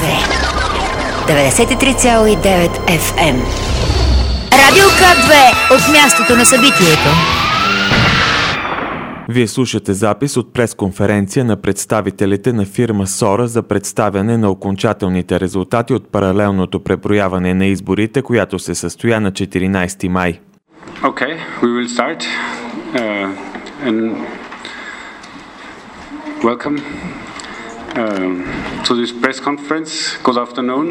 93,9 FM. Радио К2 от мястото на събитието. Вие слушате запис от пресконференция на представителите на фирма Сора за представяне на окончателните резултати от паралелното преброяване на изборите, която се състоя на 14 май. Okay, we will start. And welcome to this press conference. Good afternoon.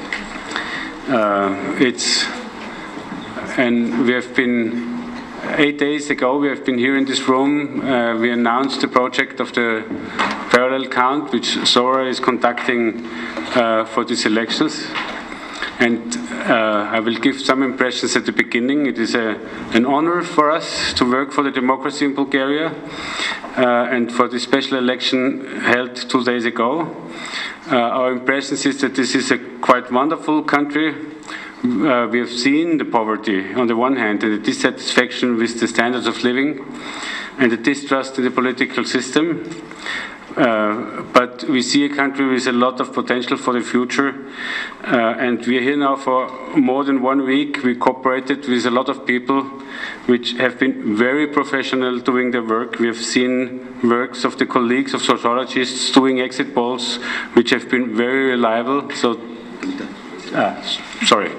We have been 8 days ago. We have been here in this room. We announced the project of the parallel count, which Sora is conducting for these elections. And I will give some impressions at the beginning. It is an honor for us to work for the democracy in Bulgaria and for the special election held 2 days ago. Our impressions is that this is a quite wonderful country. We have seen the poverty on the one hand and the dissatisfaction with the standards of living and the distrust in the political system. But we see a country with a lot of potential for the future, and we are here now for more than 1 week. We cooperated with a lot of people which have been very professional doing their work. We have seen works of the colleagues of sociologists doing exit polls which have been very reliable. Sorry.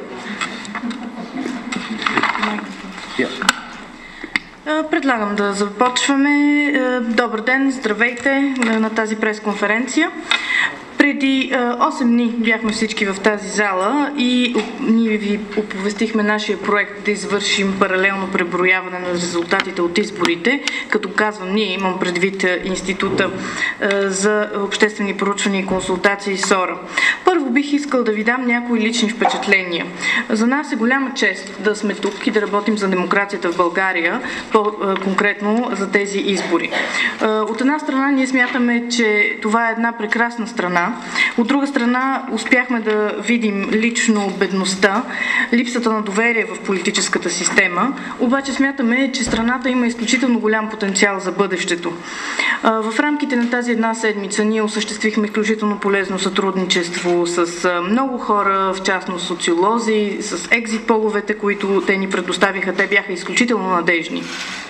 Yeah. Предлагам да започваме. Добър ден, здравейте на тази пресконференция. Преди 8 дни бяхме всички в тази зала и ние ви оповестихме нашия проект да извършим паралелно преброяване на резултатите от изборите. Като казвам ние, имам предвид Института за обществени проучвания и консултации СОРА. Първо бих искал да ви дам някои лични впечатления. За нас е голяма чест да сме тук и да работим за демокрацията в България, по-конкретно за тези избори. От една страна ние смятаме, че това е една прекрасна страна. От друга страна, успяхме да видим лично бедността, липсата на доверие в политическата система, обаче смятаме, че страната има изключително голям потенциал за бъдещето. В рамките на тази една седмица ние осъществихме изключително полезно сътрудничество с много хора, в частност социолози, с екзит половете, които те ни предоставиха. Те бяха изключително надежни.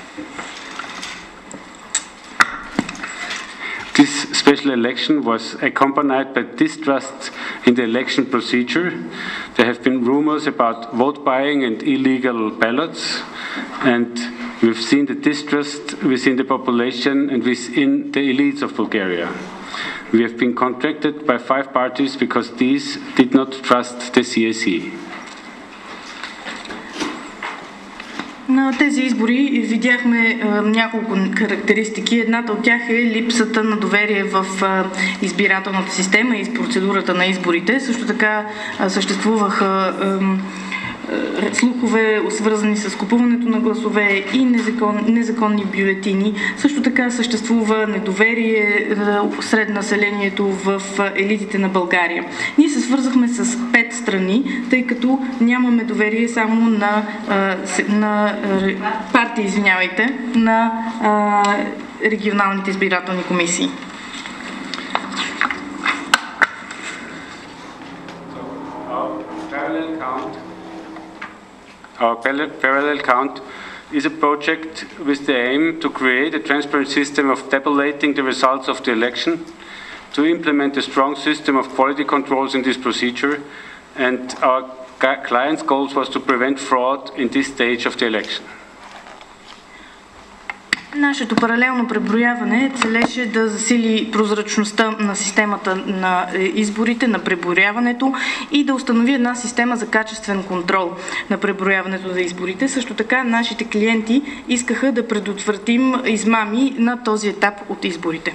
This special election was accompanied by distrust in the election procedure. There have been rumors about vote buying and illegal ballots, and we've seen the distrust within the population and within the elites of Bulgaria. We have been contracted by 5 parties because these did not trust the CSE. На тези избори видяхме няколко характеристики. Едната от тях е липсата на доверие в избирателната система и с процедурата на изборите. Също така съществуваха слухове, свързани с купуването на гласове и незаконни бюлетини. Също така съществува недоверие сред населението в елитите на България. Ние се свързахме с 5 страни, тъй като нямаме доверие само на партии, на регионалните избирателни комисии. Our parallel count is a project with the aim to create a transparent system of tabulating the results of the election, to implement a strong system of quality controls in this procedure, and our client's goals was to prevent fraud in this stage of the election. Нашето паралелно преброяване целеше да засили прозрачността на системата на изборите, на преброяването и да установи една система за качествен контрол на преброяването за изборите. Също така нашите клиенти искаха да предотвратим измами на този етап от изборите.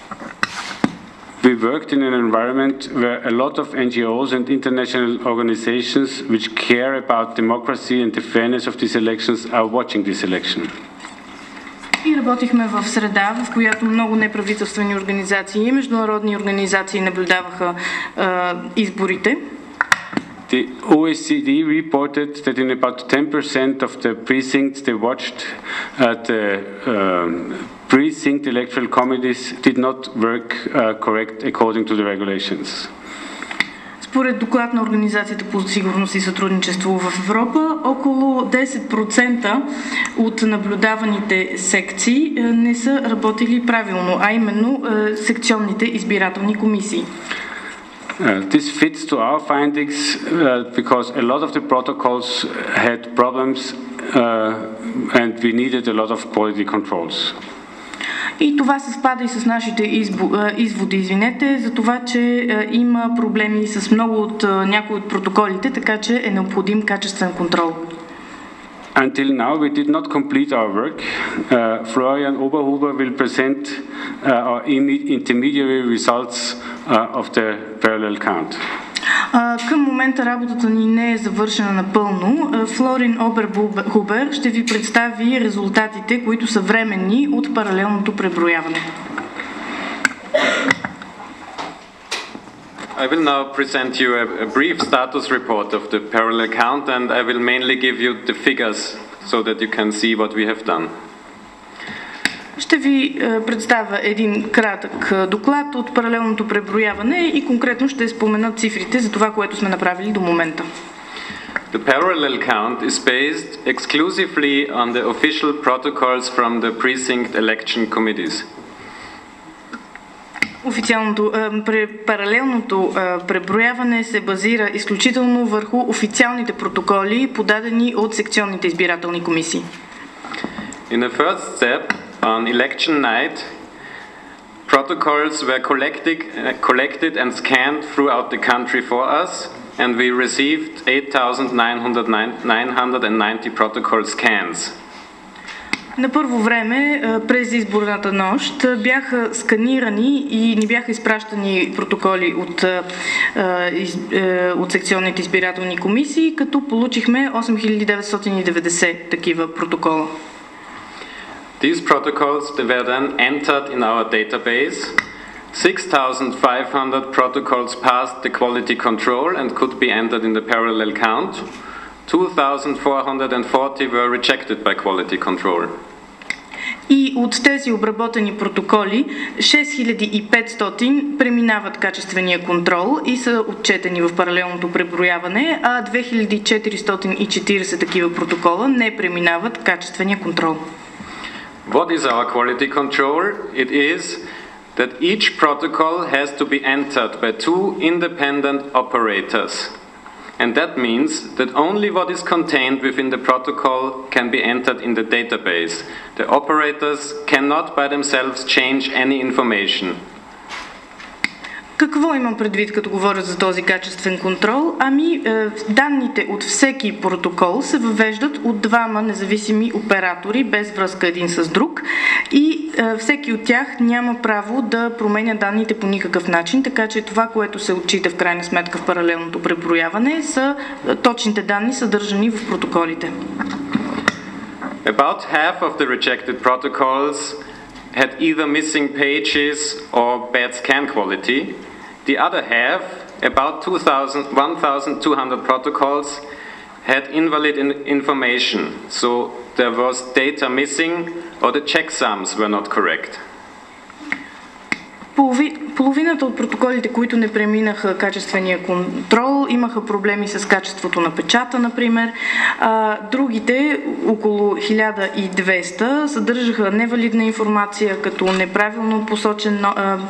We worked in an environment where a lot of NGOs and international organizations which care about democracy and the fairness of these elections are watching this election. И работихме в среда, в която много неправителствени организации и международни организации наблюдаваха изборите. The OECD reported that in about 10% of the precincts they watched, the precinct electoral committees did not work correct according to the regulations. Според доклад на Организацията по сигурност и сътрудничество в Европа, около 10% от наблюдаваните секции не са работили правилно, а именно секционните избирателни комисии. This fits to our findings because a lot of the protocols had problems and we needed a lot of quality controls. И това съвпада и с нашите изводи, за това, че има проблеми с много от някои от протоколите, така че е необходим качествен контрол. Until now, we did not complete our work. Florian Oberhuber will present our intermediary results of the parallel count. Към момента работата ни не е завършена напълно. Флорин Оберхубер ще ви представи резултатите, които са временни от паралелното преброяване. I will now present you a brief status report of the parallel count, and I will mainly give you the figures so that you can see what we have done. Ще ви представя един кратък доклад от паралелното преброяване и конкретно ще спомена цифрите за това, което сме направили до момента. The parallel count is based exclusively on the official protocols from the precinct election committees. Паралелното преброяване се базира изключително върху официалните протоколи, подадени от секционните избирателни комисии. In the first step, on election night, protocols were collected and scanned throughout the country for us, and we received 8,990 protocol scans. На първо време, през изборната нощ, бяха сканирани и ни бяха изпращани протоколи от секционните избирателни комисии, като получихме 8990 такива протокола. These protocols were then entered in our database. 6,500 protocols passed the quality control and could be entered in the parallel count. 2,440 were rejected by quality control. И от тези обработени протоколи, 6500 преминават качествения контрол и са отчетени в паралелното преброяване, а 2440 такива протокола не преминават качествения контрол. What is our quality control? It is that each protocol has to be entered by two independent operators. And that means that only what is contained within the protocol can be entered in the database. The operators cannot by themselves change any information. Какво имам предвид, като говоря за този качествен контрол? Данните от всеки протокол се въвеждат от двама независими оператори, без връзка един с друг, и всеки от тях няма право да променя данните по никакъв начин, така че това, което се отчита в крайна сметка в паралелното преброяване, са точните данни, съдържани в протоколите. About half of the rejected protocols had either missing pages or bad scan quality. The other half, about 1,200 protocols, had invalid information, so there was data missing or the checksums were not correct. Половината от протоколите, които не преминаха качествения контрол, имаха проблеми с качеството на печата, например. Другите, около 1200, съдържаха невалидна информация, като неправилно посочен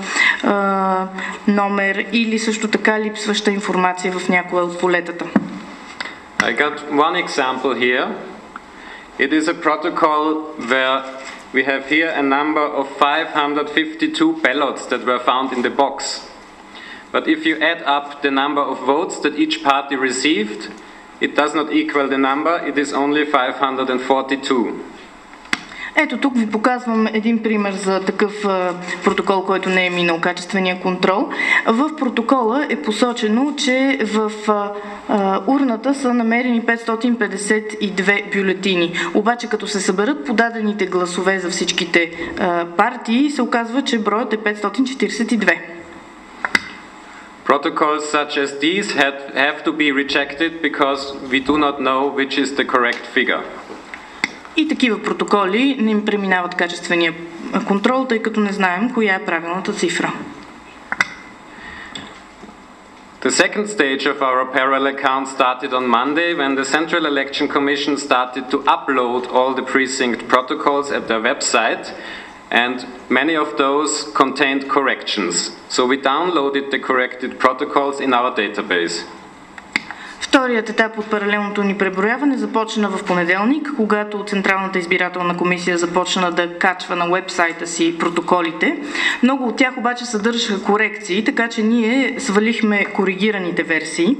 номер или също така липсваща информация в някоя от полетата. I got one example here. It is a protocol where we have here a number of 552 ballots that were found in the box. But if you add up the number of votes that each party received, it does not equal the number, it is only 542. Ето тук ви показвам един пример за такъв протокол, който не е минал качествения контрол. В протокола е посочено, че в урната са намерени 552 бюлетини. Обаче като се съберат подадените гласове за всичките партии, се оказва, че броят е 542. Protocols such as these have to be rejected because we do not know which is the correct figure. И такива протоколи не им преминават качествения контрол, тъй като не знаем коя е правилната цифра. The second stage of our parallel count started on Monday when the Central Election Commission started to upload all the precinct protocols at their website, and many of those contained corrections. So we downloaded the corrected protocols in our database. Вторият етап от паралелното ни преброяване започна в понеделник, когато Централната избирателна комисия започна да качва на уебсайта си протоколите. Много от тях обаче съдържаха корекции, така че ние свалихме коригираните версии.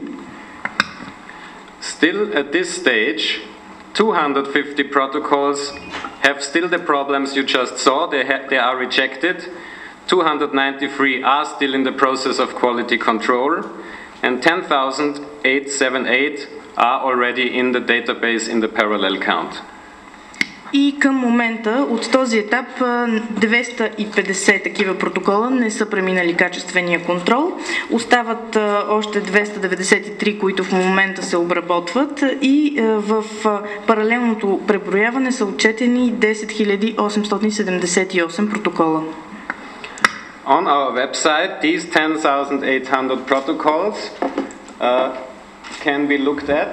Still at this stage, 250 protocols have still the problems you just saw. They are rejected. 293 are still in the process of quality control. And 10,878 are already in the database in the parallel count. И към момента от този етап 250 такива протокола не са преминали качествения контрол. Остават още 293, които в момента се обработват, и в паралелното преброяване са отчетени 10 878 протокола. On our website, these 10,800 protocols can be looked at,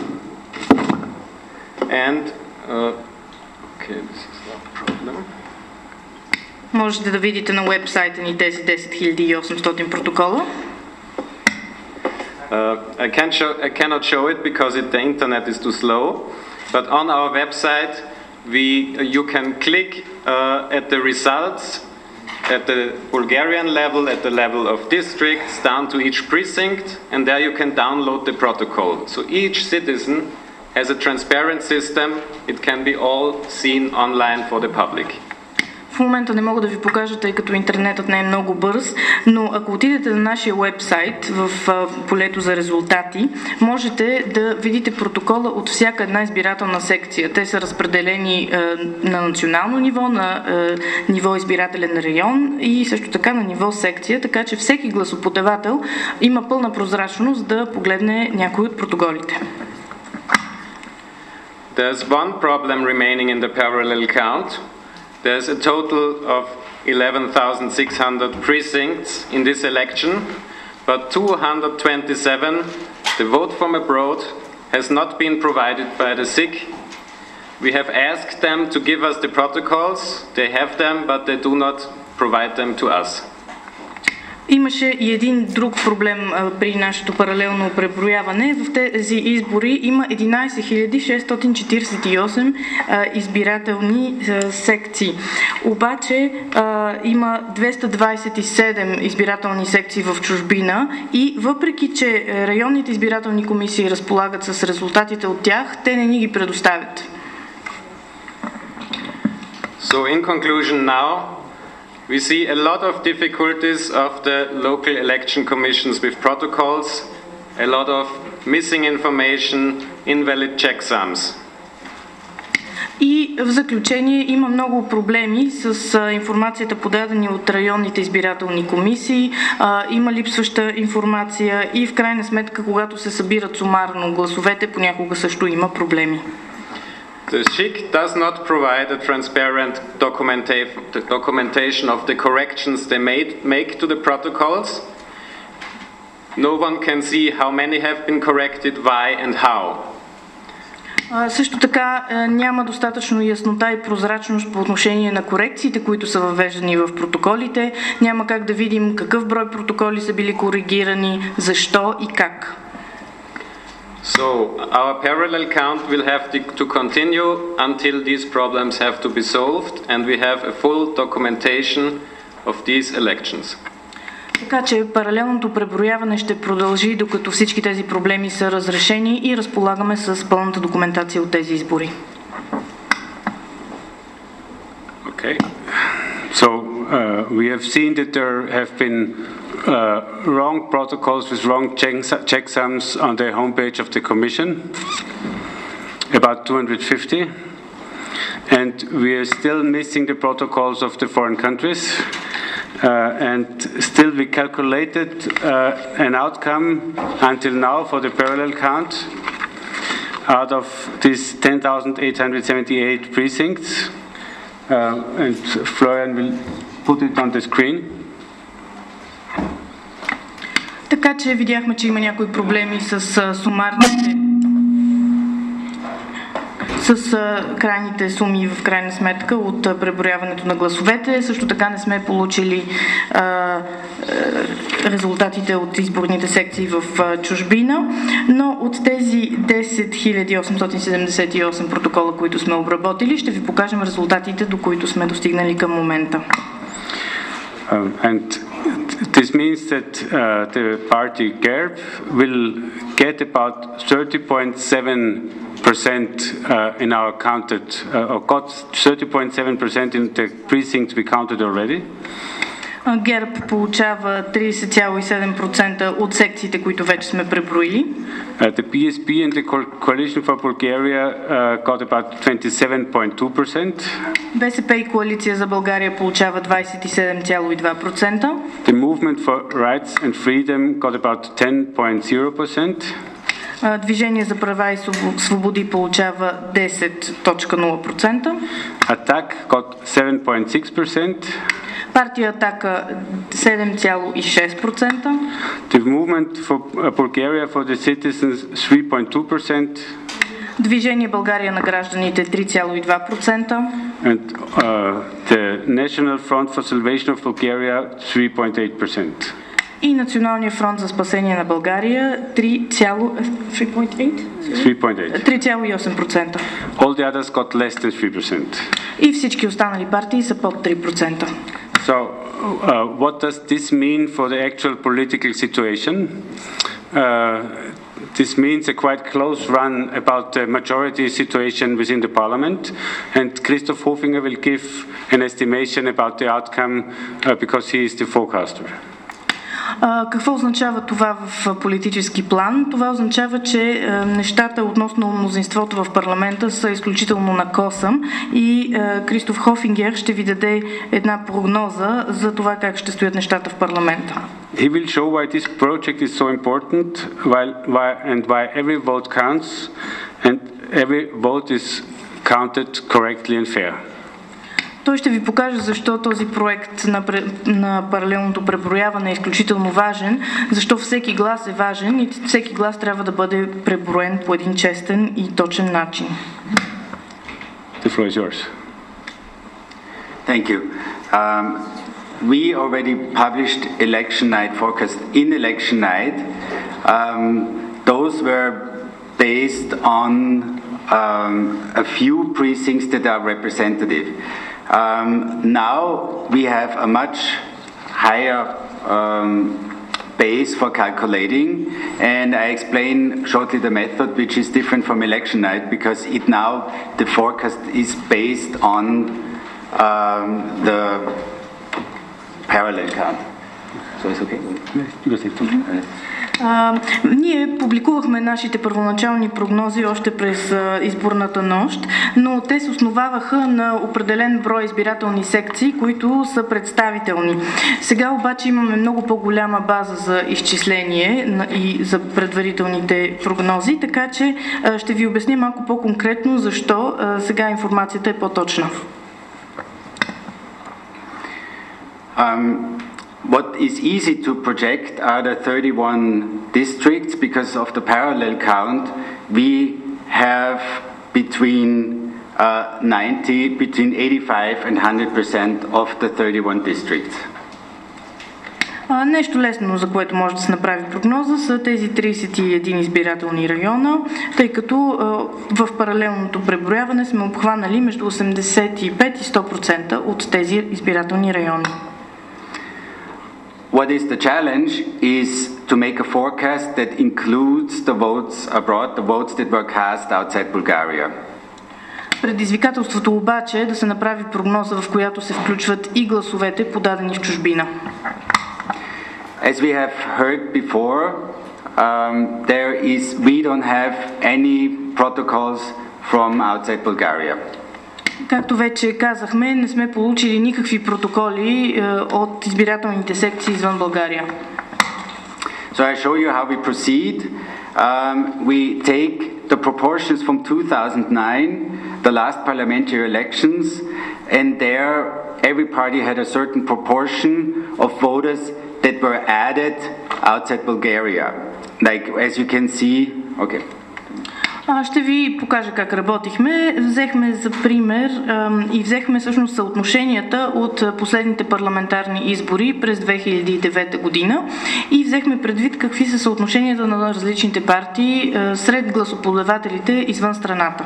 and okay, this is not a problem. Можете да видите на уебсайта ни тези 10 800 протокола. I cannot show it because the internet is too slow, but on our website you can click at the results at the Bulgarian level, at the level of districts, down to each precinct, and there you can download the protocol. So each citizen has a transparent system. It can be all seen online for the public. В момента не мога да ви покажа, тъй като интернетът не е много бърз, но ако отидете на нашия уебсайт в полето за резултати, можете да видите протокола от всяка една избирателна секция. Те са разпределени на национално ниво, на ниво избирателен район и също така на ниво секция, така че всеки гласоподавател има пълна прозрачност да погледне някой от протоколите. There's one problem remaining in the parallel count. There's a total of 11,600 precincts in this election, but 227, the vote from abroad, has not been provided by the SIG. We have asked them to give us the protocols. They have them, but they do not provide them to us. Имаше и един друг проблем при нашето паралелно преброяване. В тези избори има 11 648 избирателни секции. Обаче има 227 избирателни секции в чужбина и въпреки, че районните избирателни комисии разполагат с резултатите от тях, те не ни ги предоставят. So in conclusion now, we see a lot of difficulties of the local election commissions with protocols, a lot of missing information, invalid checksums. И в заключение има много проблеми с информацията, подадени от районните избирателни комисии, има липсваща информация и в крайна сметка, когато се събират сумарно гласовете, понякога също има проблеми. The SIG does not provide a transparent documentation of the corrections they make to the protocols. No one can see how many have been corrected, why and how. Също така няма достатъчно яснота и прозрачност по отношение на корекциите, които са въвеждани в протоколите. Няма как да видим какъв брой протоколи са били коригирани, защо и как. So our parallel count will have to continue until these problems have to be solved, and we have a full documentation of these elections. Така че паралелното преброяване ще продължи, докато всички тези проблеми са разрешени и разполагаме с пълната документация от тези избори. Okay. So we have seen that there have been wrong protocols with wrong checksums on the homepage of the Commission, about 250, and we are still missing the protocols of the foreign countries, and still we calculated an outcome until now for the parallel count out of these 10,878 precincts, and Florian will put it on the screen. Така че видяхме, че има някои проблеми с сумарните, с крайните суми в крайна сметка от преброяването на гласовете. Също така не сме получили резултатите от изборните секции в чужбина, но от тези 10 878 протокола, които сме обработили, ще ви покажем резултатите, до които сме достигнали към момента. And this means that the party GERB will get about 30.7% in our counted, or got 30.7% in the precincts we counted already. ГЕРБ получава 30,7% от секциите, които вече сме преброили. The PSP and the Coalition for Bulgaria got about 27.2%. БСП и Коалиция за България получава 27,2%. The Movement for Rights and Freedom got about 10.0%. Движение за права и свободи получава 10.0%. Attack got 7.6%. Партия Атака 7,6%. The Movement for Bulgaria for the Citizens 3.2%. Движение България на гражданите 3,2%. And the National Front for Salvation of Bulgaria 3.8%. И Националния фронт за спасение на България 3,8%. All the others got less than 3%. И всички останали партии са под 3%. So, what does this mean for the actual political situation? This means a quite close run about the majority situation within the parliament, and Christoph Hofinger will give an estimation about the outcome because he is the forecaster. Какво означава това в политически план? Това означава, че нещата относно мнозинството в парламента са изключително на косъм и Кристоф Хофингер ще ви даде една прогноза за това как ще стоят нещата в парламента. He will show why this project is so important, why every vote counts and every vote is counted correctly and fair. Той ще ви покаже защо този проект на паралелното преброяване е изключително важен, защо всеки глас е важен и всеки глас трябва да бъде преброен по един честен и точен начин. The floor is yours. Thank you. We already published election night forecast in election night. Those were based on a few precincts that are representative. Now we have a much higher base for calculating, and I explain shortly the method, which is different from election night because the forecast is based on the parallel count. So it's okay? Ние публикувахме нашите първоначални прогнози още през изборната нощ, но те се основаваха на определен брой избирателни секции, които са представителни. Сега обаче имаме много по-голяма база за изчисление и за предварителните прогнози, така че ще ви обясня малко по-конкретно защо сега информацията е по-точна. What is easy to project are the 31 districts because of the parallel count. We have between 85 and 100% of the 31 districts. Нещо лесно, за което може да се направи прогноза, са тези 31 избирателни района, тъй като в паралелното преброяване сме обхванали между 85 и 100% от тези избирателни райони. What is the challenge is to make a forecast that includes the votes abroad, the votes that were cast outside Bulgaria. Предизвикателството обаче е да се направи прогноза, в която се включват и гласовете, подадени в чужбина. As we have heard before, we don't have any protocols from outside Bulgaria. Както вече казахме, не сме получили никакви протоколи от избирателните секции извън България. So I show you how we proceed. We take the proportions from 2009, the last parliamentary elections, and there every party had a certain proportion of voters that were added outside Bulgaria. Like, as you can see, okay. Ще ви покажа как работихме. Взехме за пример и взехме всъщност съотношенията от последните парламентарни избори през 2009 година и взехме предвид какви са съотношенията на различните партии сред гласоподавателите извън страната.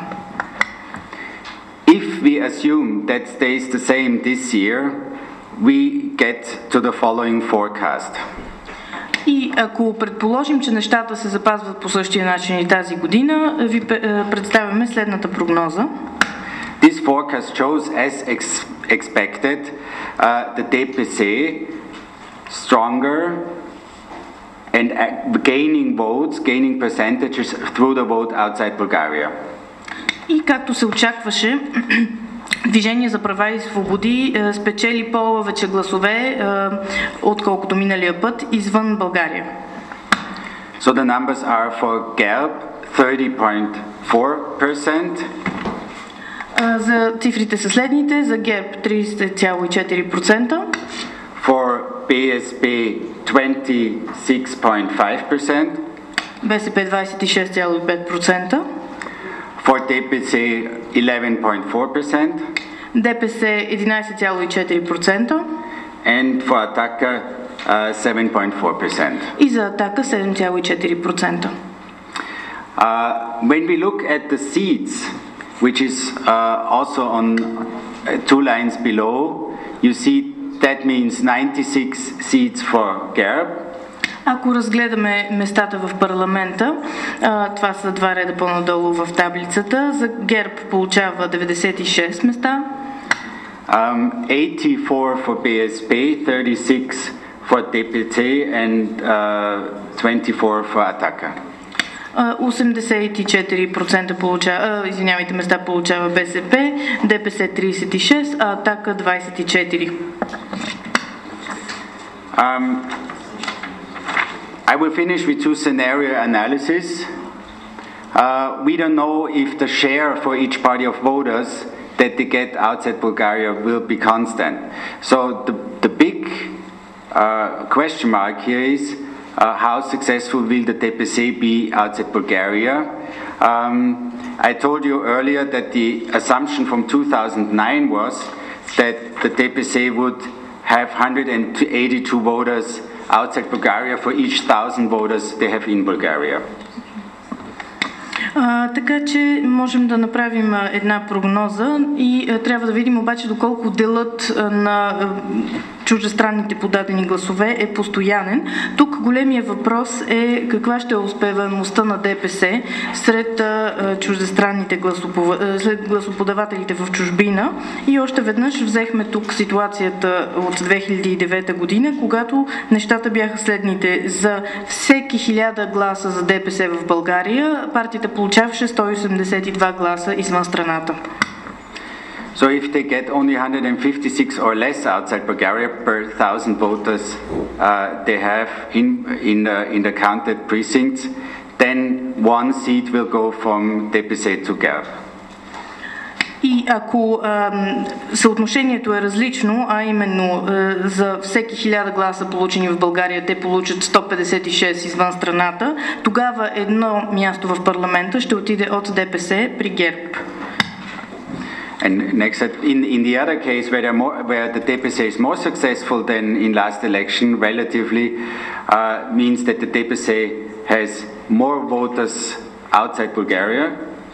If we assume that stays the same this year, we get to the following forecast. И ако предположим, че нещата се запазват по същия начин и тази година, ви представяме следната прогноза. This forecast shows, as expected, the DPC stronger and gaining votes, gaining percentages through the vote outside Bulgaria. И както се очакваше, Движение за права и свободи спечели повече гласове, отколкото миналия път, извън България. So the numbers are for GERB 30.4%. За цифрите са следните: за ГЕРБ 30,4%, for BSP 26.5%, БСП 26,5%, for DPC 11.4%, ДПС 11,4% and for Ataka 7.4%. и за Атака 7,4%. When we look at the seats, which is also on 2 lines below, you see that means 96 seats for GERB. Ако разгледаме местата в парламента, това са 2 реда по-надолу в таблицата. За ГЕРБ получава 96 места. 84 for BSP, 36 for DPT and 24 for Ataka. 84% места получава БСП, ДПС 36, а Атака 24. I will finish with 2 scenario analysis. We don't know if the share for each party of voters that they get outside Bulgaria will be constant. So the big question mark here is how successful will the DPC be outside Bulgaria? I told you earlier that the assumption from 2009 was that the DPC would have 182 voters outside Bulgaria for each 1,000 voters they have in Bulgaria. Така че можем да направим една прогноза и трябва да видим обаче доколко делът на чуждестранните подадени гласове е постоянен. Тук големия въпрос е каква ще е успеваемостта на ДПС сред чуждестранните гласоподавателите в чужбина. И още веднъж взехме тук ситуацията от 2009 година, когато нещата бяха следните. За всеки 1000 гласа за ДПС в България, партията получаваше 182 гласа извън страната. So if they get only 156 or less outside Bulgaria per 1,000 voters they have in the counted precincts, then 1 seat will go from DPC to GERB. И ако съотношението е различно, а именно за всеки 1000 гласа получени в България, те получат 156 извън страната, тогава едно място в парламента ще отиде от ДПС при ГЕРБ. And next, in the other case where the DPC is more successful than in last election, relatively, means that the DPC has more voters outside Bulgaria.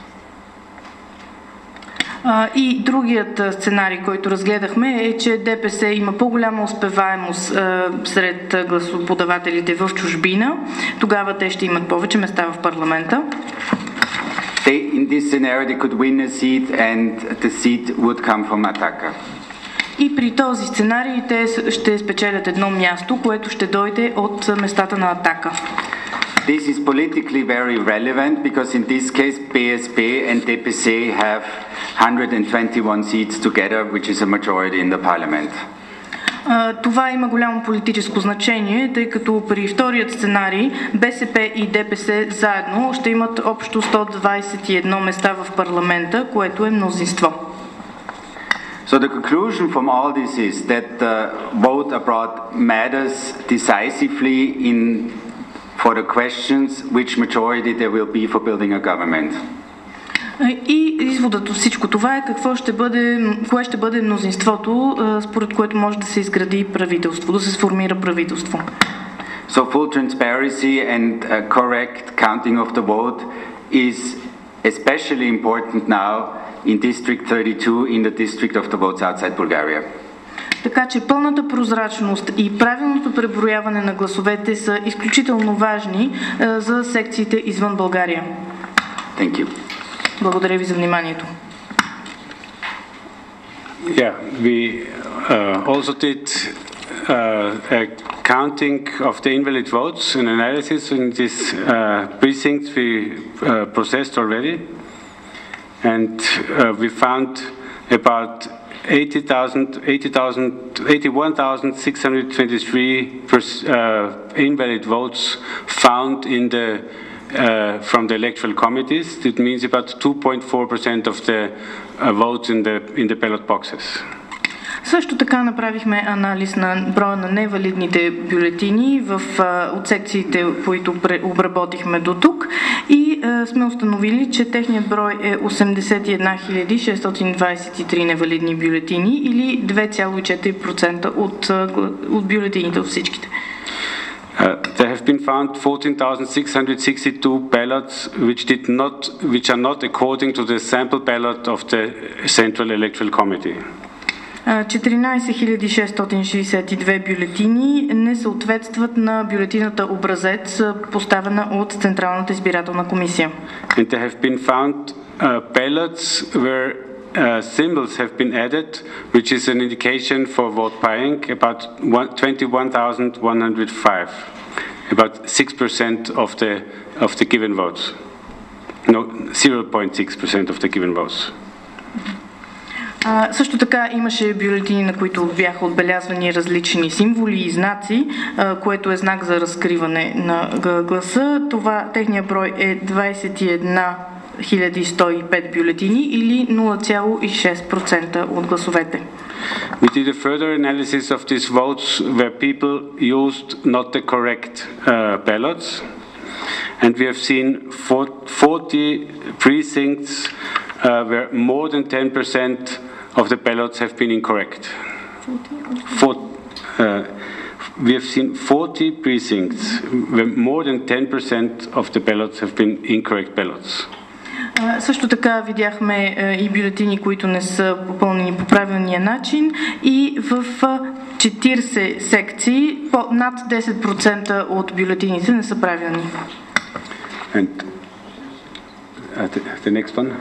И другият сценарий, който разгледахме, е, че ДПС има по-голяма успеваемост сред гласоподавателите в чужбина. Тогава те ще имат повече места в парламента. In this scenario, they could win a seat and the seat would come from Ataka. И при този сценарий те ще спечелят едно място, което ще дойде от местата на Атака. This is politically very relevant because in this case BSP and DPC have 121 seats together, which is a majority in the parliament. Това има голямо политическо значение, тъй като при вторият сценарий БСП и ДПС заедно ще имат общо 121 места в парламента, което е мнозинство. So the conclusion from all this is that the vote abroad matters decisively for the questions which majority there will be for building a government. И изводът от всичко това е кое ще бъде мнозинството, според което може да се изгради правителство, да се сформира правителство. So full transparency and correct counting of the vote is especially important now in District 32, in the district of the votes outside Bulgaria. Така че пълната прозрачност и правилното преброяване на гласовете са изключително важни за секциите извън България. Thank you. Благодаря ви за вниманието. Yeah, we also did a counting of the invalid votes and analysis in this precincts we processed already, and we found about 81,623 invalid votes found in the from the electoral committees. It means about 2.4% of the votes in the ballot boxes. Също така направихме анализ на броя на невалидните бюлетини от секциите, които обработихме до тук, и сме установили, че техният брой е 81 623 невалидни бюлетини или 2,4% от бюлетините от всичките. There have been found 14,662 ballots which are not according to the sample ballot of the Central Electoral Committee. 14 662 бюлетини не съответстват на бюлетината образец, поставена от Централната избирателна комисия. And there have been found ballots where symbols have been added, which is an indication for vote buying, about 21,105, about 6% of the given votes. No, 0.6% of the given votes. Също така имаше бюлетини, на които бяха отбелязвани различни символи и знаци, което е знак за разкриване на гласа. Техният брой е 21 105 бюлетини или 0,6% от гласовете. We did a further analysis of these votes where people used not the correct ballots, and we have seen 40 precincts where more than 10% of the ballots have been incorrect. We have seen 40 precincts where more than 10% of the ballots have been incorrect ballots. Също така видяхме и бюлетини, които не са попълнени по правилния начин, и в 40 секции над 10% от бюлетините не са правилни. And the next one.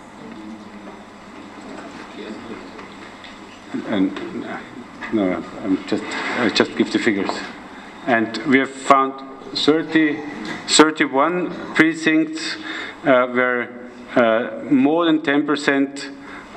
And no, I just give the figures. And we have found 31 precincts where more than 10%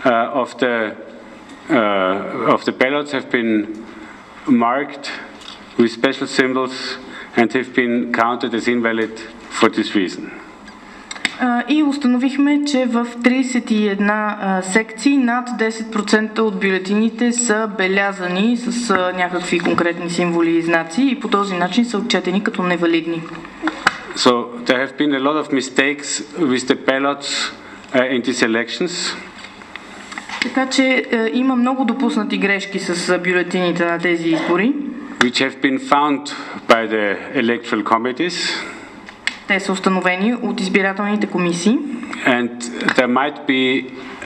of the ballots have been marked with special symbols and have been counted as invalid for this reason. И установихме, че в 31 секции над 10% от бюлетините са белязани с някакви конкретни символи и знаци и по този начин са отчетени като невалидни. So there have been a lot of mistakes with the ballots in these elections. Така че има много допуснати грешки с бюлетините на тези избори, which have been found by the electoral committees. Те са установени от избирателните комисии. And there might be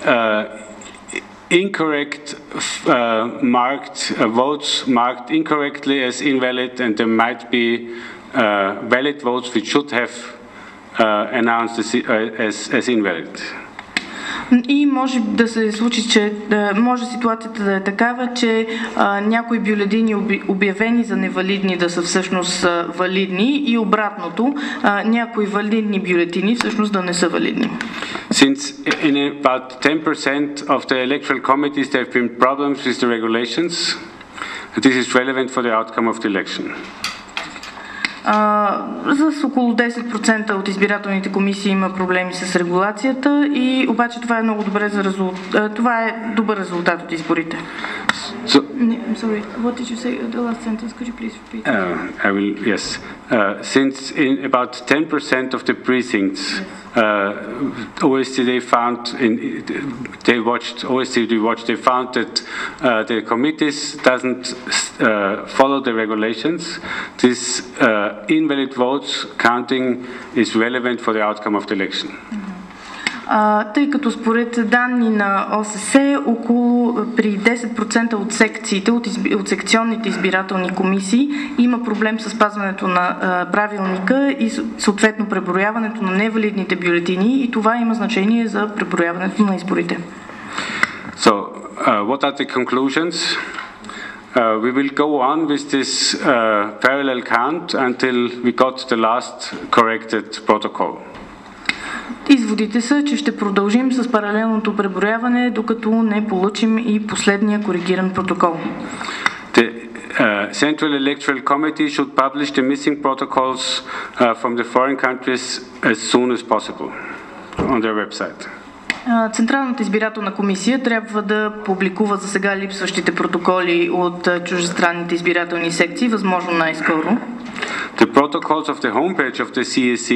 incorrect marked votes marked incorrectly as invalid, and there might be valid votes which should have announced as invalid. И може да се случи, че може ситуацията да е такава, че някои бюлетини обявени за невалидни да са всъщност валидни и обратното, някои валидни бюлетини всъщност да не са валидни. Since in about 10% of the electoral committees there have been problems with the regulations, this is relevant for the outcome of the election. За около 10% от избирателните комисии има проблеми с регулацията и обаче това е много добре това е добър резултат от изборите. I'm sorry, what did you say? The last sentence, could you please repeat? I will, yes. Since in about 10% of the precincts, OECD they found that the committees doesn't follow the regulations. This invalid votes counting is relevant for the outcome of the election. Тъй като според данни на ОССЕ, при 10% от секциите, от секционните избирателни комисии, има проблем с спазването на правилника и съответно преброяването на невалидните бюлетини и това има значение за преброяването на изборите. So, what are the conclusions? We will go on with this parallel count until we got the last corrected protocol. Изводите са, че ще продължим с паралелното преброяване, докато не получим и последния коригиран протокол. The Central Electoral Committee should publish the missing protocols from the foreign countries as soon as possible on their website. Централната избирателна комисия трябва да публикува за сега липсващите протоколи от чуждестранните избирателни секции, възможно най-скоро. The protocols of the homepage of the CSC,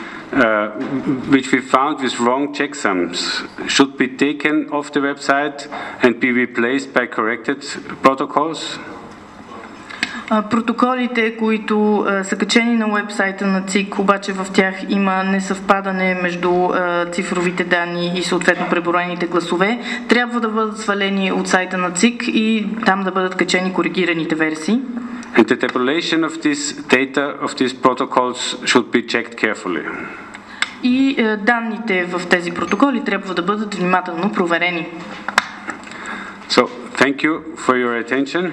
which we found with wrong checksums, should be taken off the website and be replaced by corrected protocols. Протоколите, които са качени на уебсайта на ЦИК, обаче в тях има несъвпадане между цифровите данни и съответно преброените гласове, трябва да бъдат свалени от сайта на ЦИК и там да бъдат качени коригираните версии. And the tabulation of this data of these protocols should be checked carefully. И данните в тези протоколи трябва да бъдат внимателно проверени. So, thank you for your attention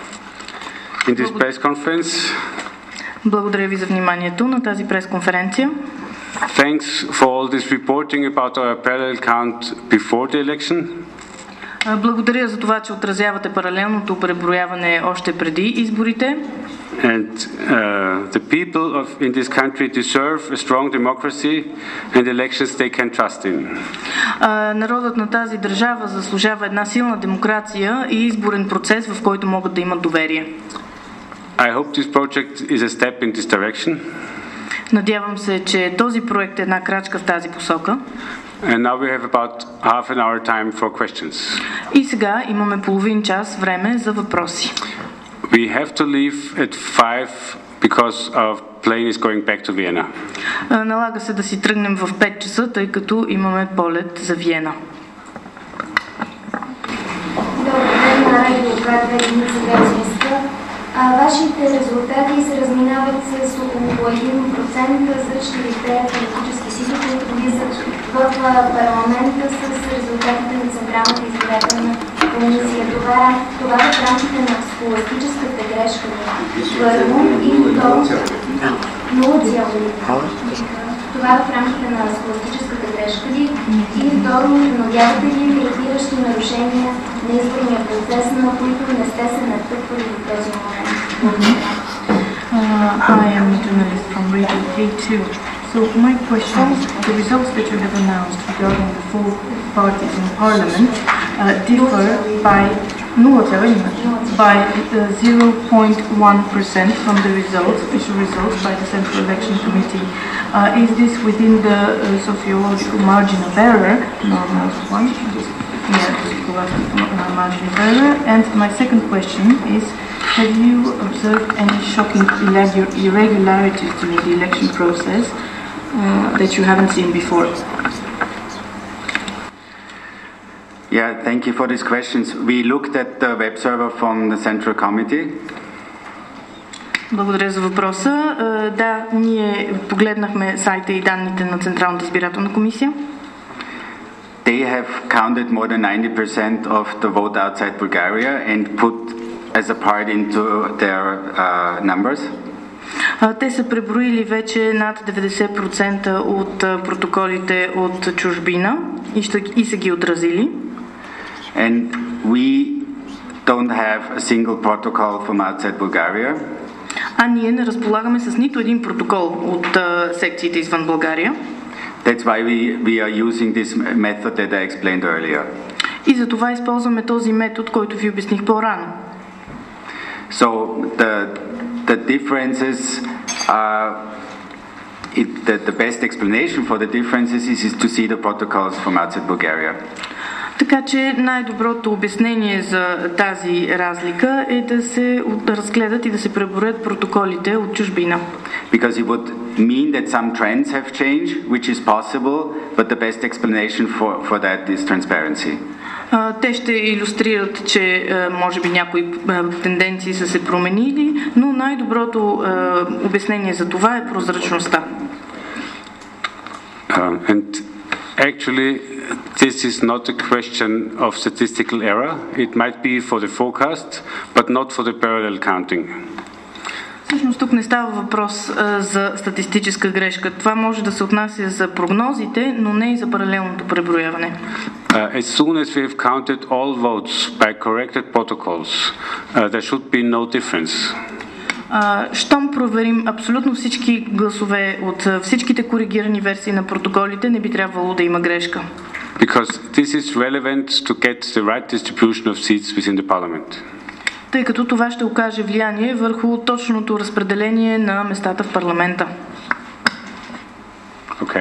in this press conference. Благодаря ви за вниманието на тази пресконференция. Thanks for all this reporting about our parallel count before the election. Благодаря за това, че отразявате паралелното преброяване още преди изборите. And the people in this country deserve a strong democracy and elections they can trust in. Народът на тази държава заслужава една силна демокрация и изборен процес, в който могат да имат доверие. I hope this project is a step in this direction. Надявам се, че този проект е една крачка в тази посока. And now we have about half an hour time for questions. И сега имаме половин час време за въпроси. We have to leave at 5 because our plane is going back to Vienna. Налага се да си тръгнем в 5 часа, тъй като имаме полет за Виена. Вашите резултати се разминават с около 1% за 4 политически сили, които влизат в парламента с резултатите на Централната избирателна комисия. Това в рамките на схоластическата грешка първо и второ 0,1. Това в рамките на схоластическата грешка ли и второ, надявате ли реагиращи нарушения на изборния процес, на които не сте се натъквали в този момент? I am a journalist from Radio A2. So my question is, the results that you have announced regarding the 4 parties in Parliament differ by 0.1% from the official results by the Central Election Committee. Is this within the sociological margin of error? Normal one. Margin of error. And my second question is, have you observed any shocking irregularities during the election process that you haven't seen before? Yeah, thank you for these questions. We looked at the web server from the Central Committee. Благодаря за въпроса. Да, ние погледнахме сайта и данните на Централната избирателна комисия. They have counted more than 90% of the vote outside Bulgaria and put as a part into their numbers. Те са преброили вече над 90% от протоколите от чужбина и са ги отразили. And we don't have a single protocol from outside Bulgaria. А ние не разполагаме с нито един протокол от секциите извън България. That's why we are using this method that I explained earlier. И за това използваме този метод, който ви обясних по-рано. So the differences are the best explanation for the differences is to see the protocols from outside Bulgaria. Така че най-доброто обяснение за тази разлика е да се разгледат и да се преброят протоколите от чужбина. Because it would mean that some trends have changed, which is possible, but the best explanation for that is transparency. Те ще илюстрират, че може би някои тенденции са се променили, но най-доброто обяснение за това е прозрачността. And actually, this is not a question of statistical error. It might be for the forecast, but not for the parallel counting. Всъщност тук не става въпрос за статистическа грешка. Това може да се отнася за прогнозите, но не и за паралелното преброяване. As soon as we have counted all votes by corrected protocols, there should be no difference. Щом проверим абсолютно всички гласове от всичките коригирани версии на протоколите, не би трябвало да има грешка. Because this is relevant to get the right distribution of seats within the parliament. Тъй като това ще окаже влияние върху точното разпределение на местата в парламента. Okay.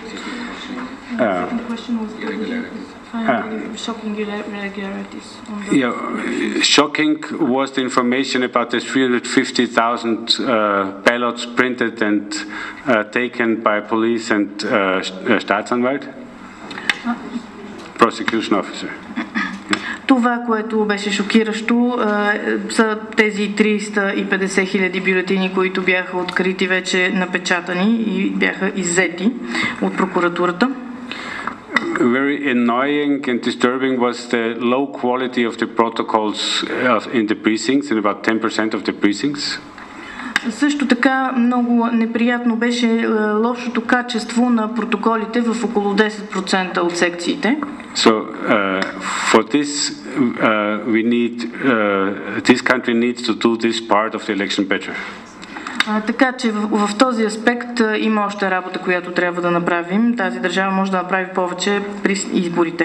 Shocking irregularities. Yeah, shocking was the information about the 350,000 ballots printed and taken by police and Staatsanwalt, prosecution officer. Това, което беше шокиращо, са тези 350 хиляди бюлетини, които бяха открити, вече напечатани и бяха иззети от прокуратурата. Very annoying and disturbing was the low quality of the protocols in the precincts, in about 10% of the precincts. Също така много неприятно беше лошото качество на протоколите в около 10% от секциите. So for this we need this country needs to do this part of the election better. Така че в този аспект има още работа, която трябва да направим. Тази държава може да направи повече при изборите.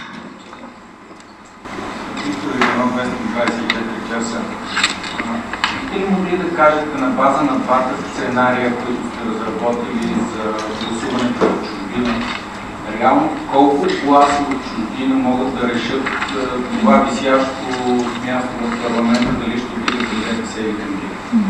Бихте ли могли да кажете на база на двата сценария, които сте разработили за гласуването в чужбина, реално колко гласа от чужбина могат да решат това висящо място в парламента, дали ще отиде за ДПС или към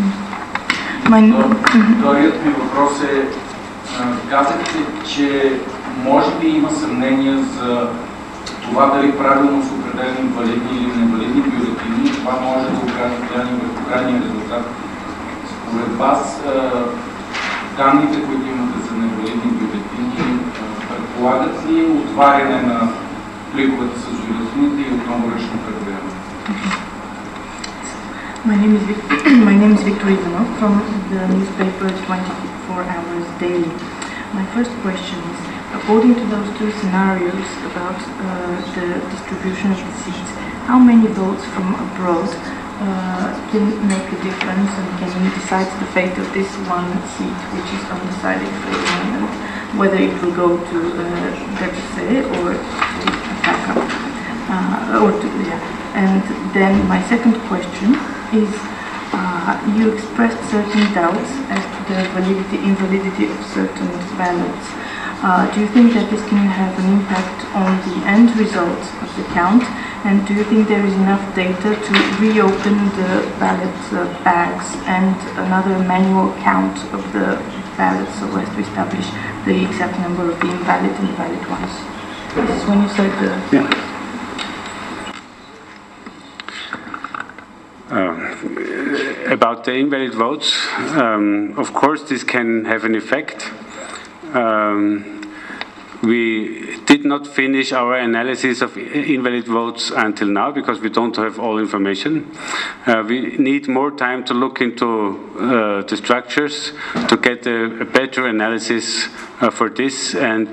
Вторият ми въпрос е, казахте, че може би има съмнение за това дали правилно са определени валидни или невалидни бюлетини и това може да окаже влияние върху крайния резултат. Според вас, данните, които имате за невалидни бюлетини, предполагат ли отваряне на пликовете с бюлетините и отново ръчно преброяване? My name is Victor Ivanov from the newspaper 24 Hours Daily. My first question is, according to those two scenarios about the distribution of the seats, how many votes from abroad can make a difference and can decide the fate of this one seat, which is undecided for the moment, whether it will go to DPC or to Ataka? And then my second question is, you expressed certain doubts as to the invalidity of certain ballots. Do you think that this can have an impact on the end result of the count? And do you think there is enough data to reopen the ballot bags and another manual count of the ballots so as to establish the exact number of the invalid and valid ones? This is when you said the... Yeah. About the invalid votes, of course this can have an effect. We did not finish our analysis of invalid votes until now because we don't have all information. We need more time to look into the structures to get a better analysis for this and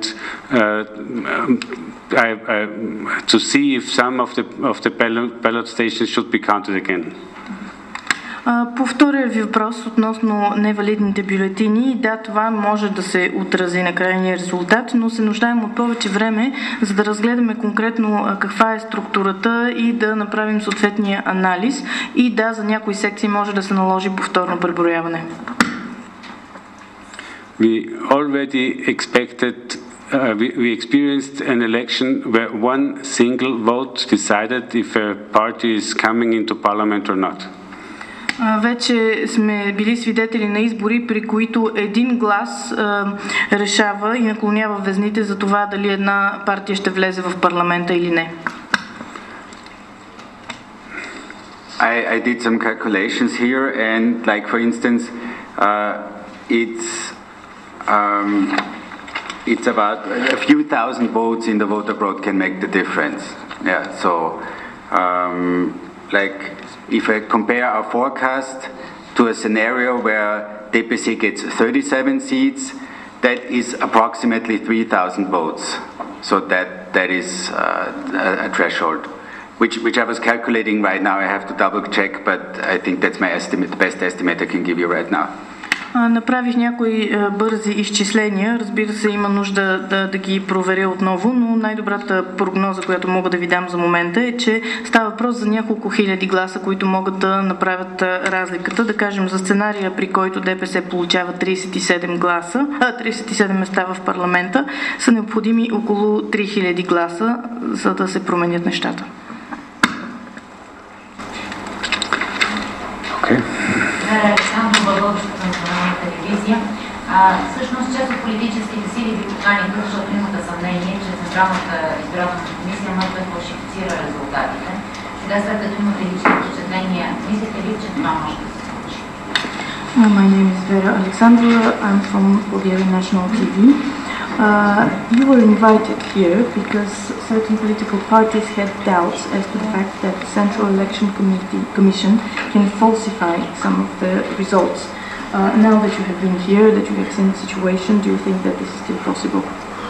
to see if some of the ballot stations should be counted again. По втория ви въпрос относно невалидните бюлетини, да, това може да се отрази на крайния резултат, но се нуждаем от повече време, за да разгледаме конкретно каква е структурата и да направим съответния анализ. И да, за някои секции може да се наложи повторно преброяване. We already we experienced an election where one single vote decided if a party is coming into parliament or not. Вече сме били свидетели на избори, при които един глас решава и наклонява везните за това дали една партия ще влезе в парламента или не. I did some calculations here, and like for instance, it's about a few thousand votes in the vote abroad can make the difference. Yeah, so like if I compare our forecast to a scenario where DPC gets 37 seats, that is approximately 3,000 votes. So that is a threshold, which I was calculating right now. I have to double check, but I think that's my estimate, the best estimate I can give you right now. Направих някои бързи изчисления. Разбира се, има нужда да ги проверя отново, но най-добрата прогноза, която мога да ви дам за момента е, че става въпрос за няколко хиляди гласа, които могат да направят разликата. Да кажем, за сценария, при който ДПС получава 37 места в парламента, са необходими около 3000 гласа, за да се променят нещата. Александър Българската национална телевизия. Всъщност част от политическите сили ви поканиха, защото имаха съмнение, че Централната избирателна комисия може да фалшифицира резултатите. Сега, след като имате лични впечатления, мислите ли, че това може да се случи? My name is Vera Alexandrova. I'm from Bulgarian National TV. You were invited here because certain political parties had doubts as to the fact that the Central Election Commission can falsify some of the results. Now that you have been here, that you have seen the situation, do you think that this is still possible?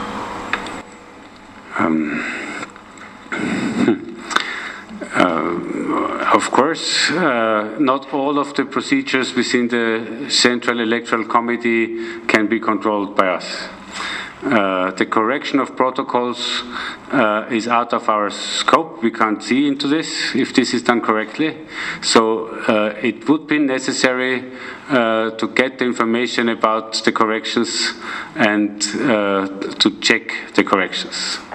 Of course, not all of the procedures within the Central Electoral Committee can be controlled by us. The correction of protocols is out of our scope. We can't see into this if this is done correctly. So it would be necessary to get the information about the corrections and to check the corrections.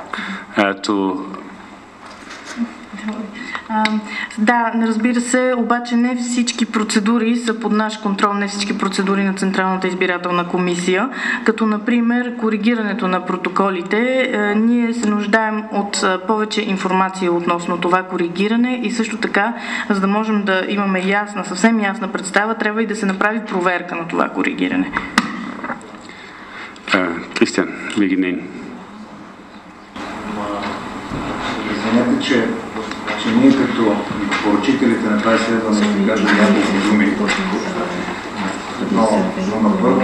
Да, разбира се, обаче не всички процедури са под наш контрол, не всички процедури на Централната избирателна комисия, като например коригирането на протоколите. Ние се нуждаем от повече информация относно това коригиране и също така, за да можем да имаме съвсем ясна представа, трябва и да се направи проверка на това коригиране. Кристиан Вигенин. Извинете, че ние като поръчителите на това изследване ще кажем няколко думи. Но първо,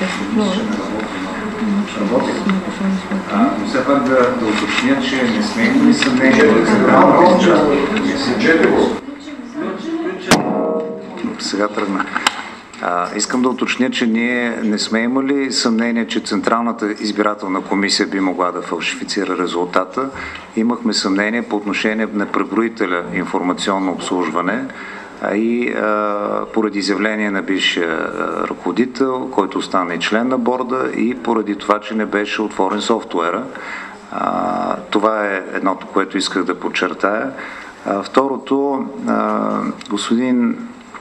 но все пак да уточня, че не сме имали съмнение да Централната избирателна комисия. Сега тръгна. Искам да уточня, че ние не сме имали съмнение, че Централната избирателна комисия би могла да фалшифицира резултата. Имахме съмнение по отношение на преброителя информационно обслужване и поради изявление на бившия ръководител, който стана и член на борда, и поради това, че не беше отворен софтуера. Това е едното, което исках да подчертая. Второто, господин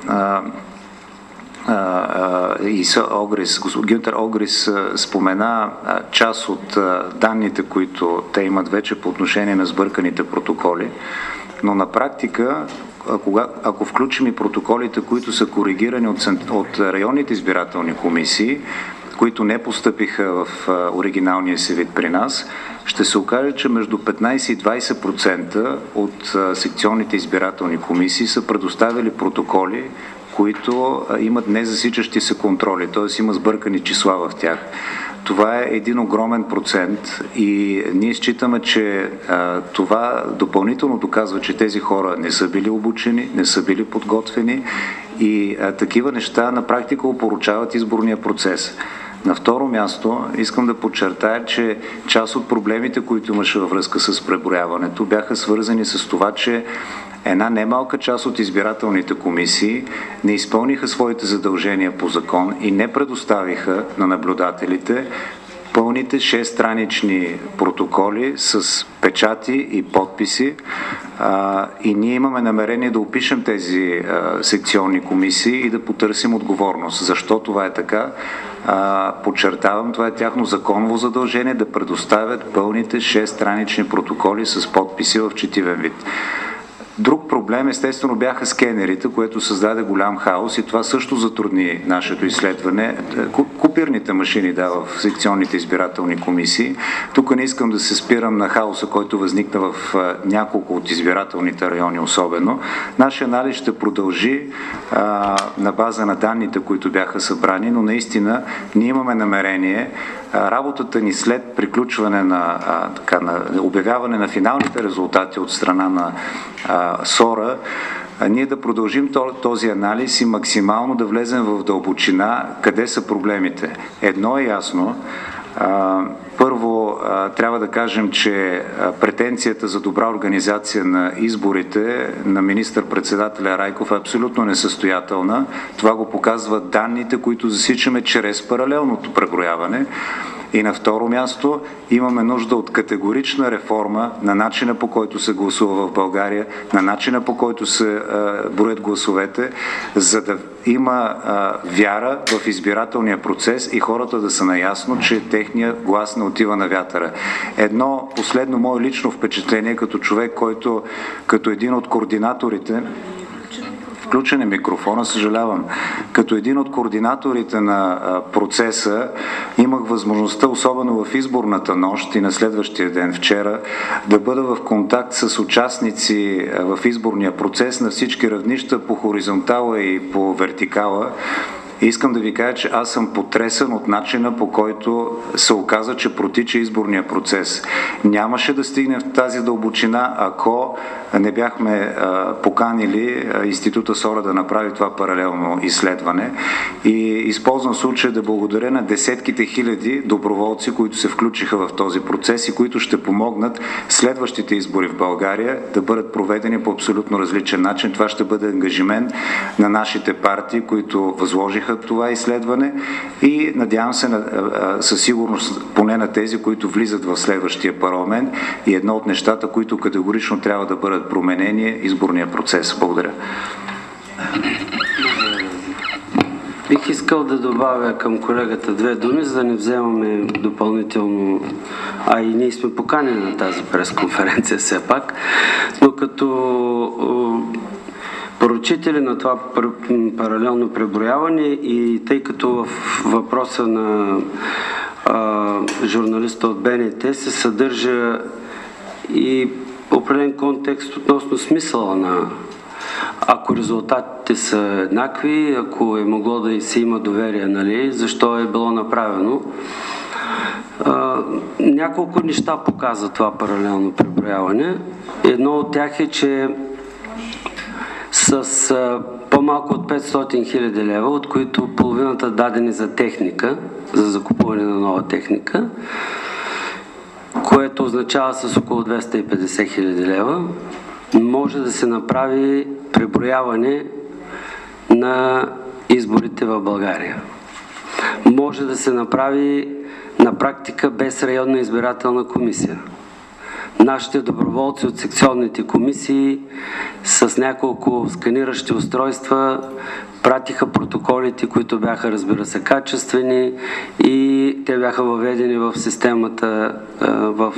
Гюнтер Огрис спомена част от данните, които те имат вече по отношение на сбърканите протоколи, но на практика, ако включим и протоколите, които са коригирани от районните избирателни комисии, които не постъпиха в оригиналния си вид при нас, ще се окаже, че между 15 и 20% от секционните избирателни комисии са предоставили протоколи, които имат незасичащи се контроли, т.е. има сбъркани числа в тях. Това е един огромен процент и ние считаме, че това допълнително доказва, че тези хора не са били обучени, не са били подготвени и такива неща на практика опорочават изборния процес. На второ място искам да подчертая, че част от проблемите, които имаше във връзка с преброяването, бяха свързани с това, че една немалка част от избирателните комисии не изпълниха своите задължения по закон и не предоставиха на наблюдателите пълните 6-странични протоколи с печати и подписи и ние имаме намерение да опишем тези секционни комисии и да потърсим отговорност. Защо това е така? Подчертавам, това е тяхно законово задължение да предоставят пълните 6-странични протоколи с подписи в четивен вид. Друг проблем, естествено, бяха скенерите, което създаде голям хаос и това също затрудни нашето изследване. Копирните машини, в секционните избирателни комисии. Тук не искам да се спирам на хаоса, който възникна в няколко от избирателните райони особено. Нашия анализ ще продължи на база на данните, които бяха събрани, но наистина ние имаме намерение работата ни след приключване на обявяване на финалните резултати от страна на СОРА, ние да продължим този анализ и максимално да влезем в дълбочина къде са проблемите. Едно е ясно. Първо, трябва да кажем, че претенцията за добра организация на изборите на министър-председателя Райков е абсолютно несъстоятелна. Това го показват данните, които засичаме чрез паралелното преброяване. И на второ място имаме нужда от категорична реформа на начина, по който се гласува в България, на начина, по който се броят гласовете, за да има вяра в избирателния процес и хората да са наясно, че техният глас не отива на вятъра. Едно последно мое лично впечатление като човек, който като един от координаторите, включен е микрофона, съжалявам. Като един от координаторите на процеса имах възможността, особено в изборната нощ и на следващия ден вчера, да бъда в контакт с участници в изборния процес на всички равнища по хоризонтала и по вертикала. И искам да ви кажа, че аз съм потресен от начина, по който се оказа, че протича изборния процес. Нямаше да стигнем в тази дълбочина, ако не бяхме поканили Института СОРА да направи това паралелно изследване. И използвам случая да благодаря на десетките хиляди доброволци, които се включиха в този процес и които ще помогнат следващите избори в България да бъдат проведени по абсолютно различен начин. Това ще бъде ангажимент на нашите партии, които възложиха това изследване и надявам се със сигурност поне на тези, които влизат в следващия парламент и едно от нещата, които категорично трябва да бъдат променени е изборния процес. Благодаря. Бих искал да добавя към колегата две думи, за да не вземаме допълнително, и ние сме поканени на тази пресконференция все пак, но като поръчители на това паралелно преброяване и тъй като в въпроса на журналиста от БНТ се съдържа и определен контекст относно смисъла на ако резултатите са еднакви, ако е могло да се има доверие, защо е било направено. Няколко неща показва това паралелно преброяване. Едно от тях е, че с по-малко от 500 хиляди лева, от които половината дадени за техника, за закупуване на нова техника, което означава с около 250 хиляди лева, може да се направи преброяване на изборите в България. Може да се направи на практика без районна избирателна комисия. Нашите доброволци от секционните комисии с няколко сканиращи устройства пратиха протоколите, които бяха, разбира се, качествени и те бяха въведени в системата, в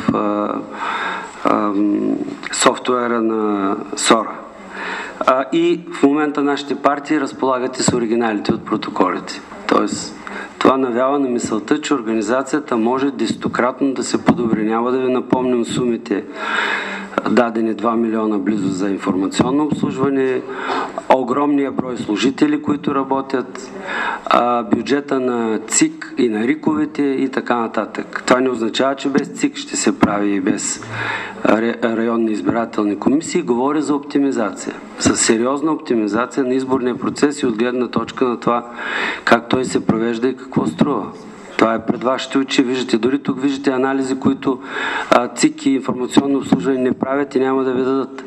софтуера на СОРА. И в момента нашите партии разполагат и с оригиналите от протоколите. Тоест, това навява на мисълта, че организацията може десетократно да се подобри. Няма да ви напомням сумите дадени 2 милиона близо за информационно обслужване, огромния брой служители, които работят, бюджета на ЦИК и на РИКовете и така нататък. Това не означава, че без ЦИК ще се прави и без районни избирателни комисии. Говоря за оптимизация. С сериозна оптимизация на изборния процес и от гледна точка на това как той се провежда и какво струва. Това е пред вашите очи. Виждате, дори тук виждате анализи, които ЦИК и информационно обслужване не правят и няма да ви дадат.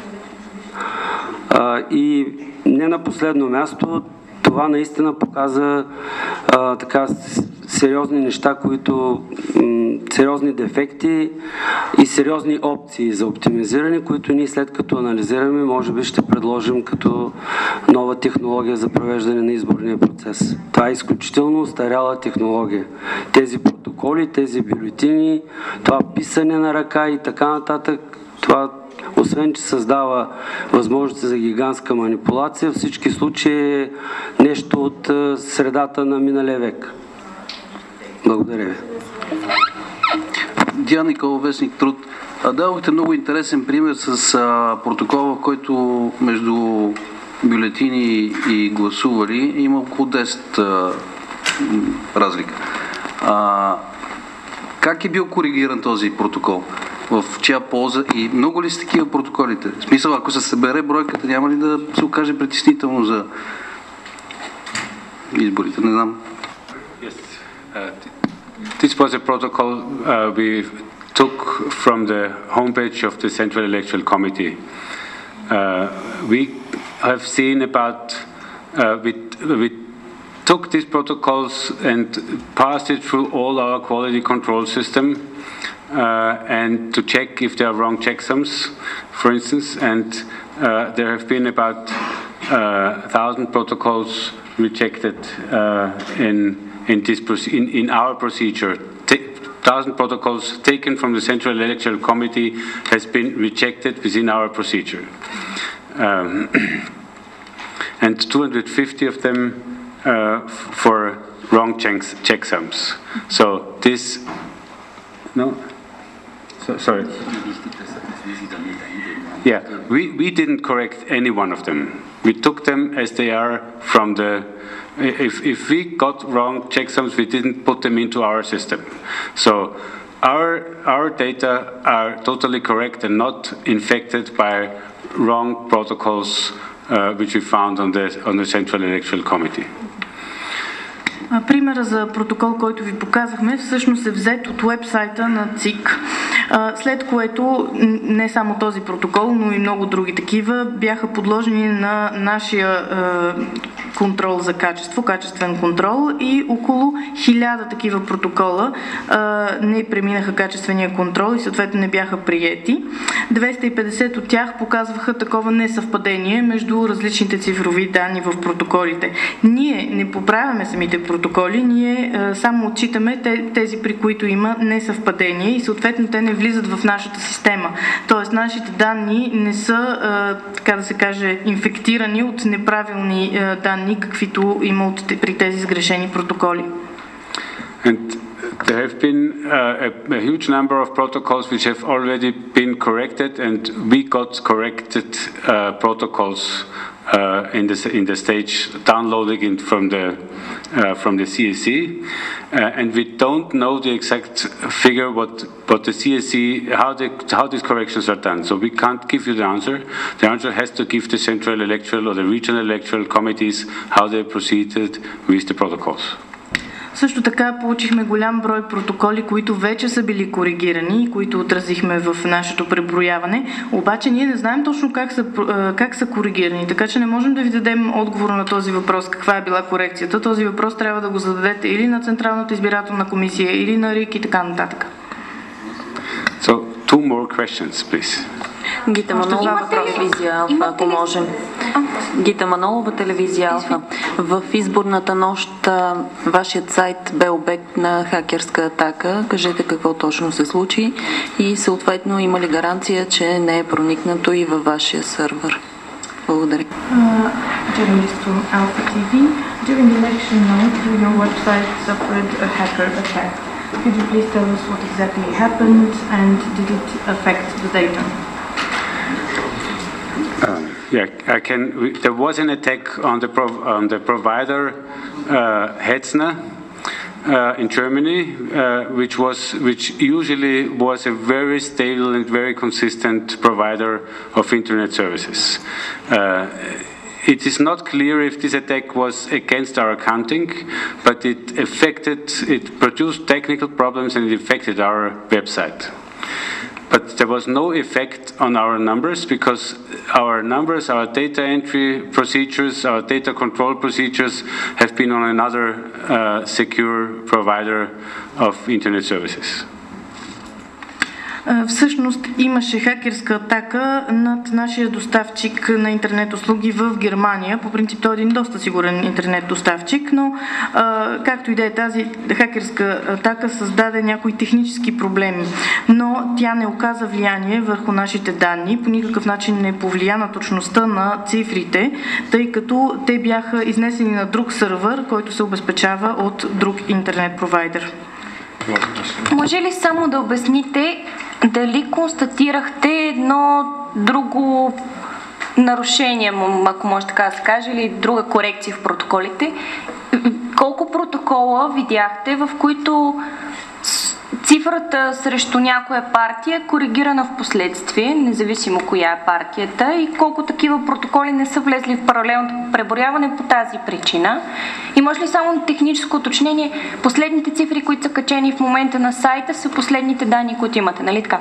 И не на последно място, това наистина показа така сериозни неща, които сериозни дефекти и сериозни опции за оптимизиране, които ние след като анализираме, може би ще предложим като нова технология за провеждане на изборния процес. Това е изключително устаряла технология. Тези протоколи, тези бюлетини, това писане на ръка и така нататък, това освен, че създава възможности за гигантска манипулация, в всички случаи е нещо от средата на миналия век. Благодаря ви. Диан Николов, вестник Труд. Дадохте много интересен пример с протокола, в който между бюлетини и гласували има около 10 разлика. Как е бил коригиран този протокол? В чия полза и много ли са такива протоколите? В смисъл, ако се събере бройката, няма ли да се окаже притеснително за изборите? Не знам. Yes. This was a protocol we took from the homepage of the Central Electoral Committee. We have seen about, we took these protocols and passed it through all our quality control system and to check if there are wrong checksums, for instance, and there have been about 1,000 protocols rejected in our procedure. 1,000 protocols taken from the Central Electoral Committee has been rejected within our procedure. And 250 of them for wrong checksums. So this, no? Sorry. Yeah, we didn't correct any one of them. We took them as they are from the, if we got wrong checksums, we didn't put them into our system. So our data are totally correct and not infected by wrong protocols which we found on the Central Electoral Committee. Примера за протокол, който ви показахме, всъщност е взет от уебсайта на ЦИК, след което не само този протокол, но и много други такива бяха подложени на нашия контрол за качество, качествен контрол и около 1000 такива протокола не преминаха качествения контрол и съответно не бяха приети. 250 от тях показваха такова несъвпадение между различните цифрови данни в протоколите. Ние не поправяме самите протоколи, ние само отчитаме тези, при които има несъвпадение и съответно те не влизат в нашата система. Тоест нашите данни не са, така да се каже, инфектирани от неправилни данни, каквито има при тези сгрешени протоколи. And there have been a huge number of protocols which have already been corrected, and we got corrected protocols in the stage downloading it from the CSC, and we don't know the exact figure what the CSC how these corrections are done. So we can't give you the answer. The answer has to give the Central Electoral or the Regional Electoral Committees how they proceeded with the protocols. Също така получихме голям брой протоколи, които вече са били коригирани и които отразихме в нашето преброяване, обаче ние не знаем точно как са коригирани, така че не можем да ви дадем отговор на този въпрос, каква е била корекцията. Този въпрос трябва да го зададете или на Централната избирателна комисия, или на РИК и така нататък. So, two more questions, please. Гита Манолова, телевизия Алфа, ако можем. Гита Манолова, телевизия Алфа. В изборната нощ вашият сайт бе обект на хакерска атака. Кажете какво точно се случи и съответно има ли гаранция, че не е проникнато и във вашия сървър? Благодаря. Journalist from Alpha TV. During the election night, your website suffered a hacker attack. Could you please tell us what exactly happened and did it affect the data? There was an attack on the provider Hetzner in Germany, which usually was a very stable and very consistent provider of internet services. It is not clear if this attack was against our accounting, but it produced technical problems and it affected our website. But there was no effect on our numbers because our numbers, our data entry procedures, our data control procedures have been on another secure provider of internet services. Всъщност имаше хакерска атака над нашия доставчик на интернет услуги в Германия. По принцип той е един доста сигурен интернет доставчик, но както и да е, тази хакерска атака създаде някои технически проблеми, но тя не оказа влияние върху нашите данни, по никакъв начин не повлия на точността на цифрите, тъй като те бяха изнесени на друг сървър, който се обезпечава от друг интернет провайдер. Може ли само да обясните дали констатирахте едно друго нарушение, ако може така да се каже, или друга корекция в протоколите? Колко протокола видяхте, в които цифрата срещу някоя партия е коригирана в последствие, независимо коя е партията, и колко такива протоколи не са влезли в паралелното преброяване по тази причина? И може ли само техническо уточнение, последните цифри, които са качени в момента на сайта, са последните данни, които имате, нали така?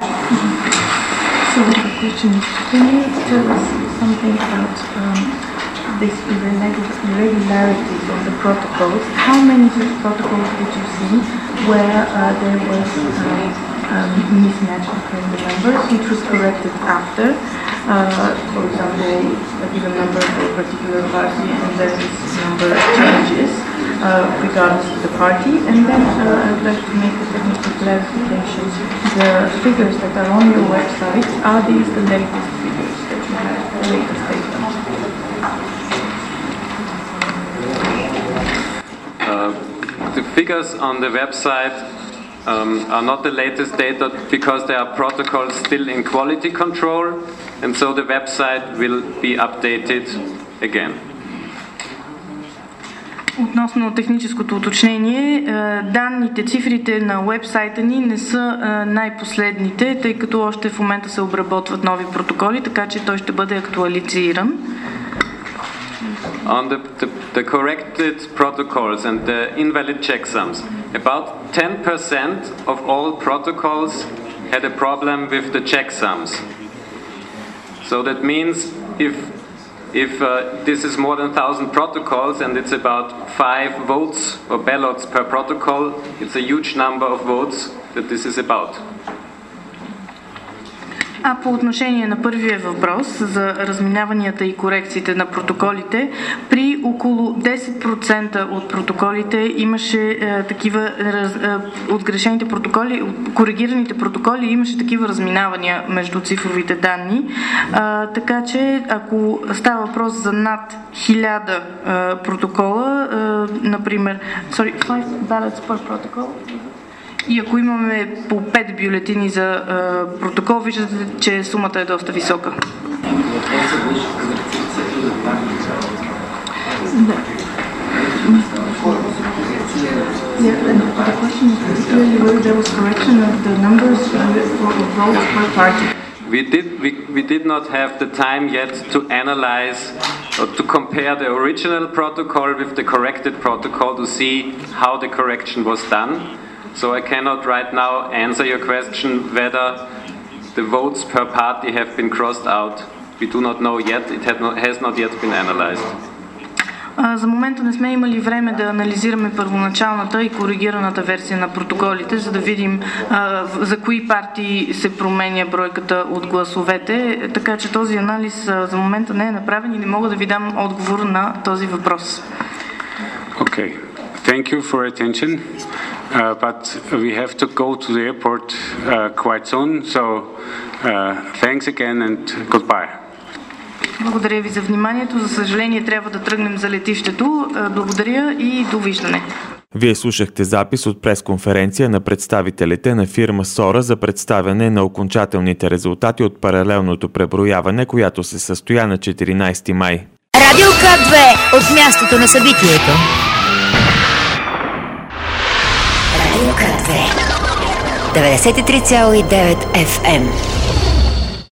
This irregularities of the protocols. How many protocols did you see where there was mismatch between the numbers, which was corrected after? For example, a given number for a particular party, and then this number changes regardless of the party. And then I'd like to make a technical clarification. The figures that are on your website, are these the latest figures that you have, the latest data? The figures on the website are not the latest data because there are protocols still in quality control, and so the website will be updated again. Относно техническото уточнение, данните, цифрите на уебсайта ни не са най-последните, тъй като още в момента се обработват нови протоколи, така че той ще бъде актуализиран. On the corrected protocols and the invalid checksums, about 10% of all protocols had a problem with the checksums. So that means if this is more than 1,000 protocols and it's about 5 votes or ballots per protocol, it's a huge number of votes that this is about. А по отношение на първия въпрос за разминаванията и корекциите на протоколите, при около 10% от протоколите имаше такива от грешените протоколи, от коригираните протоколи имаше такива разминавания между цифровите данни. Така че ако става въпрос за над 1000 протокола, например, 5 ballots per protocol, и ако имаме по 5 бюлетини за протокол, виждате, че сумата е доста висока. We did not have the time yet to analyze or to compare the original protocol with the corrected protocol to see how the correction was done. So I cannot right now answer your question whether the votes per party have been crossed out. We do not know yet. It has not yet been analyzed. За момента не сме имали време да анализираме първоначалната и коригираната версия на протоколите, за да видим за кои партии се променя бройката от гласовете, така че този анализ за момента не е направен и не мога да ви дам отговор на този въпрос. Okay. Thank you for attention. But we have to go to the airport quite soon, so thanks again and goodbye. Благодаря ви за вниманието. За съжаление трябва да тръгнем за летището. Благодаря и довиждане. Вие слушахте запис от пресконференция на представителите на фирма Сора за представяне на окончателните резултати от паралелното преброяване, която се състоя на 14 май. Радио К2 от мястото на събитието. Радио К2 93,9 FM.